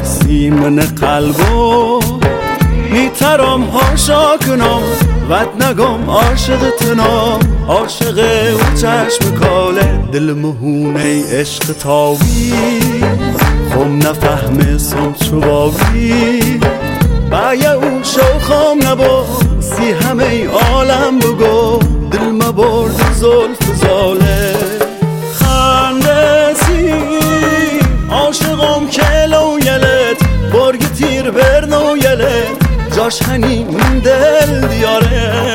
سیمن قلبو میترم هاشا کنم ود نگم عاشق تنام عاشق او چشم کاله دل مهونه عشق تاوی خم نفهمه سم چوباوی بایه او شوخم نبا سی همه عالم بگو دل مبرد زلف زاله خنده سی عاشقم کلو یلت برگ تیر برنو یلت جاش هنی من دل دیاره